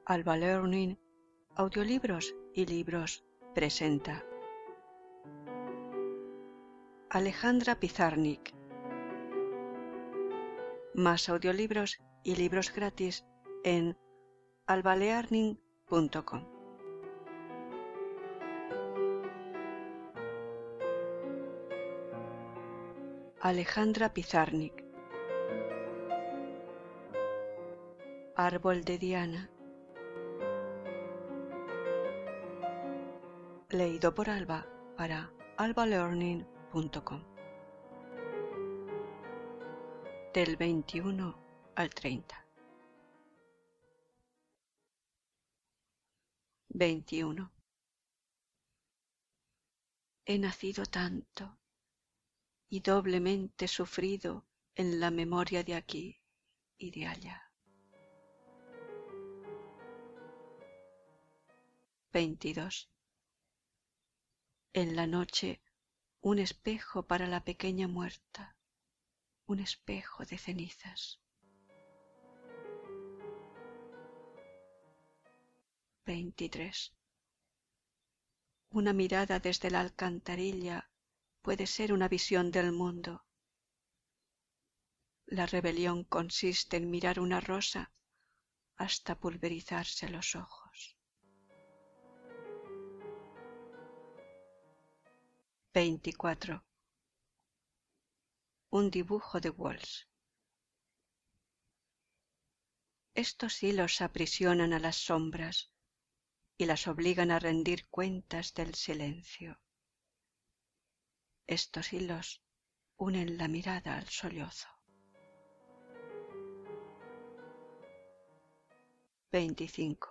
Alba Learning, audiolibros y libros presenta Alejandra Pizarnik. Más audiolibros y libros gratis en albalearning.com. Alejandra Pizarnik. Árbol de Diana. Leído por Alba para albalearning.com. Del 21 al 30. 21. He nacido tanto y doblemente sufrido en la memoria de aquí y de allá. 22. En la noche, un espejo para la pequeña muerta, un espejo de cenizas. 23. Una mirada desde la alcantarilla puede ser una visión del mundo. La rebelión consiste en mirar una rosa hasta pulverizarse los ojos. 24. Un dibujo de Walsh. Estos hilos aprisionan a las sombras y las obligan a rendir cuentas del silencio. Estos hilos unen la mirada al sollozo. 25.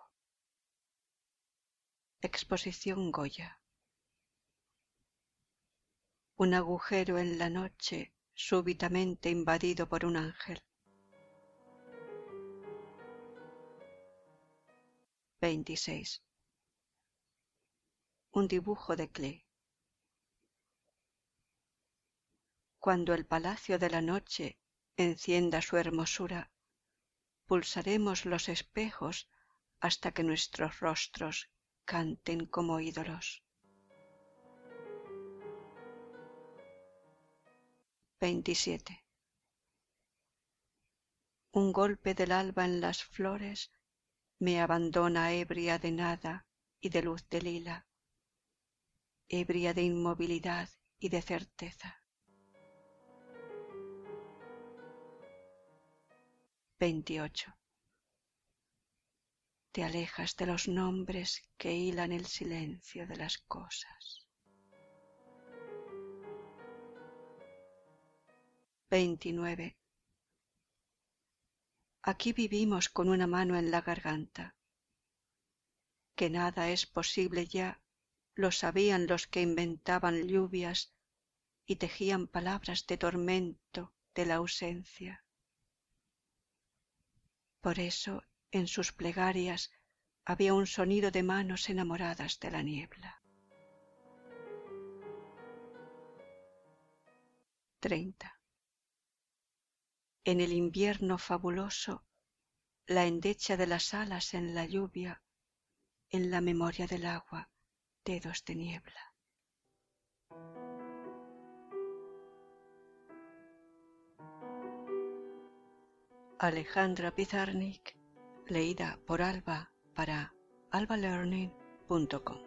Exposición Goya. Un agujero en la noche súbitamente invadido por un ángel. 26. Un dibujo de Klee. Cuando el palacio de la noche encienda su hermosura, pulsaremos los espejos hasta que nuestros rostros canten como ídolos. 27. Un golpe del alba en las flores me abandona ebria de nada y de luz de lila, ebria de inmovilidad y de certeza. 28. Te alejas de los nombres que hilan el silencio de las cosas. 29. Aquí vivimos con una mano en la garganta. Que nada es posible ya, lo sabían los que inventaban lluvias y tejían palabras de tormento de la ausencia. Por eso en sus plegarias había un sonido de manos enamoradas de la niebla. 30. En el invierno fabuloso, la endecha de las alas en la lluvia, en la memoria del agua, dedos de niebla. Alejandra Pizarnik, leída por Alba para albalearning.com.